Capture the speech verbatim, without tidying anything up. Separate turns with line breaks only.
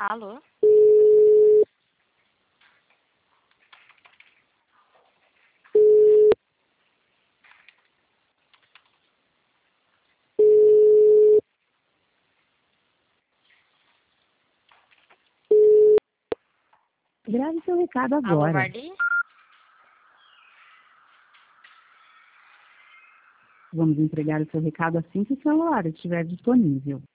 Alô?
Grave seu recado
Alô,
agora.
Marli?
Vamos entregar o seu recado assim que o celular estiver disponível.